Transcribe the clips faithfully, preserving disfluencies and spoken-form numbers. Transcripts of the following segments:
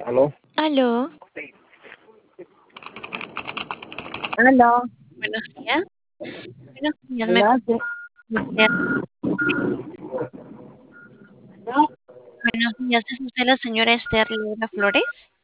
¿Aló? Aló, ¿Aló? buenos días. Buenos días, me ¿Aló? Sí. comunico usted- ¿No? buenos días, ¿es usted la señora Esther Laura Flores?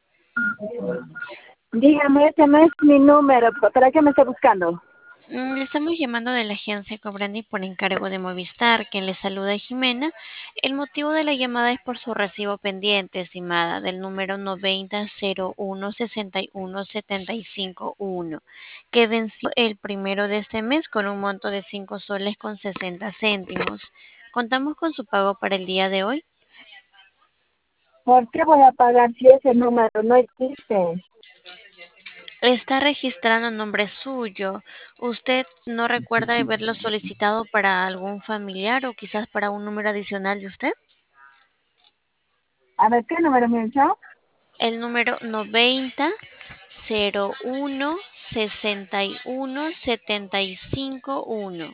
Dígame, ese no es mi número. ¿Para qué me está buscando? Mm, Le estamos llamando de la agencia Cobrani por encargo de Movistar, quien le saluda es Jimena. El motivo de la llamada es por su recibo pendiente, estimada, del número noventa cero uno sesenta y uno setenta y cinco uno, que venció el primero de este mes con un monto de cinco soles con sesenta céntimos. ¿Contamos con su pago para el día de hoy? ¿Por qué voy a pagar si ese número no existe? Está registrando el nombre suyo. ¿Usted no recuerda haberlo solicitado para algún familiar o quizás para un número adicional de usted? A ver, ¿qué número me echó? El número noventa cero uno sesenta y uno setenta y cinco uno.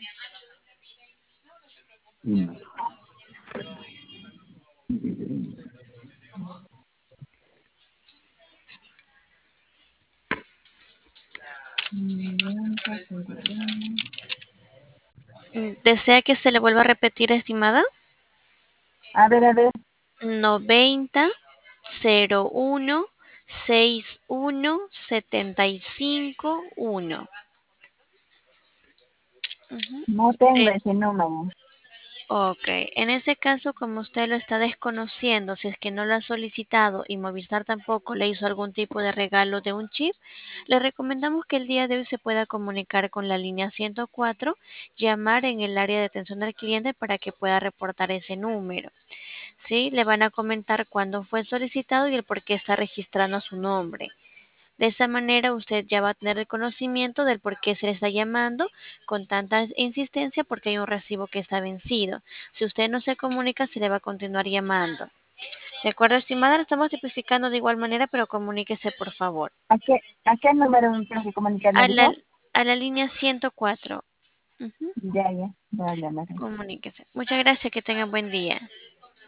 ¿Desea que se le vuelva a repetir, estimada? A ver, a ver. Noventa cero uno sesenta y uno setenta y cinco uno. Ujú. No tengo ese número. Ok, en ese caso, como usted lo está desconociendo, si es que no lo ha solicitado y Movistar tampoco le hizo algún tipo de regalo de un chip, le recomendamos que el día de hoy se pueda comunicar con la línea ciento cuatro, llamar en el área de atención al cliente para que pueda reportar ese número. Sí, le van a comentar cuándo fue solicitado y el por qué está registrando su nombre. De esa manera usted ya va a tener el conocimiento del por qué se le está llamando con tanta insistencia porque hay un recibo que está vencido. Si usted no se comunica, se le va a continuar llamando. De acuerdo, estimada, la estamos tipificando de igual manera, pero comuníquese, por favor. ¿A qué, a qué número me tengo que comunicar, me A la, dijo? a la línea ciento cuatro. Ujú. Ya, ya. Voy a llamar. Comuníquese. Muchas gracias, que tenga buen día.